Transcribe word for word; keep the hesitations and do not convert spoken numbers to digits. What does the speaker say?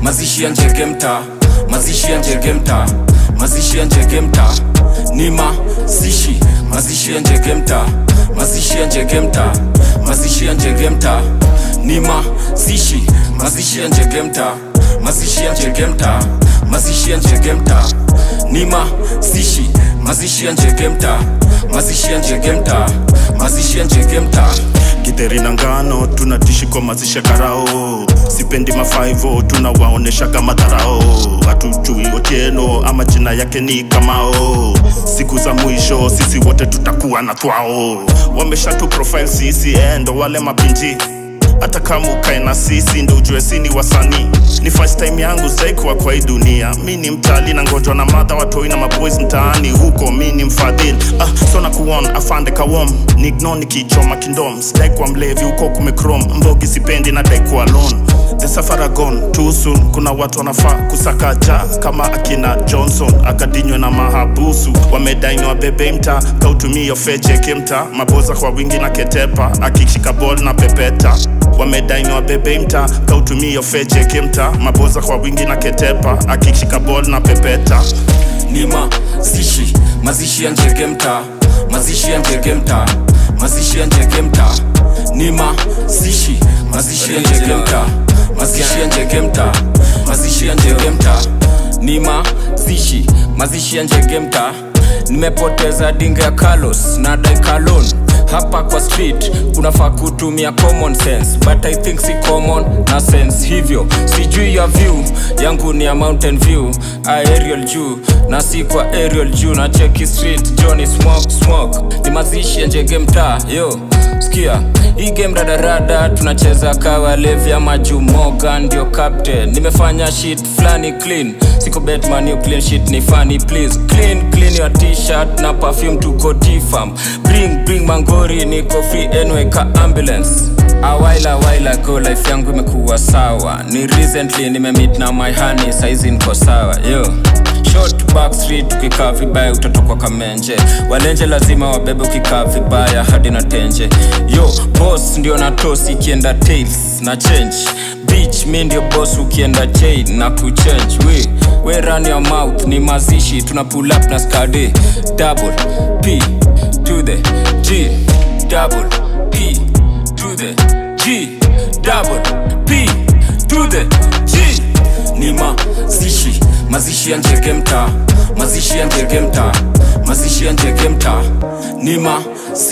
mazishi ya Njege mtaa, mazishi ya Njege mtaa, mazishi ya Njege mtaa, ni mazishi, mazishi ya Njege mtaa, mazishi ya Njege mtaa, mazishi ya Njege mtaa, ni mazishi, mazishi ya Njege mtaa, mazishi ya Njege mtaa, mazishi ya Njege mtaa, ni mazishi, mazishi ya Njege mtaa, mazishi ya Njege mtaa, mazishi ya Njege mtaa. Githeri na ngano tunatishi kwa mazishi ya karao, sipendi mafaivo tunawaonesha kama dharao, hatujui Otieno ama jina yake ni Kamao. Siku za mwisho sisi wote tutakuwa na twao, wamesha tu profile sisi endo wale mapinji. Hata kama ukae na sisi ndo ujue sini wasanii. Ni first time yangu zaikuwa kwa hii dunia. Mi ni mtali na ngojwa na mother watoi na maboys mtaani huko. Mi ni mfadhili ah, so na kuon afande kawom. Ni ignore nikichoma kindom. Sidai kwa mlevi huko kumekrom. Mbogi sipendi na dai kwa alone. The safari gone too soon. Kuna watu wanafaa kusaka ja kama akina Johnson akadinywe na mahabusu. Wamedaini wa bebe mta kautumia yo feche kimta. Maboza kwa wingi na ketepa akishika ball na pepeta. Wamedaini wa bebe mta kautumia yo feche kimta. Maboza kwa wingi na ketepa akishika ball na pepeta. Ni mazishi, mazishi ya Njege mtaa, mazishi ya Njege mtaa, mazishi ya Njege mtaa, ni mazishi, mazishi ya Njege mtaa, mazishi ya Njege mtaa, mazishi ya Njege mtaa, ni mazishi, mazishi ya Njege mtaa. Nimepoteza dinga ya Carlos na dai Kalon. Hapa kwa street unafaa kutumia common sense, but I think si common na sense hivyo. Sijui ya view yangu ni ya mountain view, aerial juu na si kwa aerial juu. Na check street Johnny smoke smoke, ni mazishi ya Njege mtaa. Yo sikia hii game rada rada tunacheza kawa levi ama Jumoga ndio captain. Nimefanya shit flani clean, siko Batman you clean shit ni funny please. Clean clean your t-shirt na perfume tuko T-Farm. Bring bring mangori niko free anyway ka ambulance. A while a while ago life yangu imekuwa sawa. Ni recently nimemeet na my honey saizi niko sawa. Yo short back street ukikaa vibaya utatokwa kamenje. Walenje lazima wabebe ukikaa vibaya hadi na tenje. Yo boss ndio na toss ikienda tails na change. Bitch mi ndio boss ukienda chain na kuchange. We, we run your mouth ni mazishi tuna pull up na skade. Double P to the G, double P to the G, double P to the G. Ni mazishi, mazishi ya Njege mtaa, mazishi ya Njege mtaa, mazishi ya Njege mtaa, ni mazishi.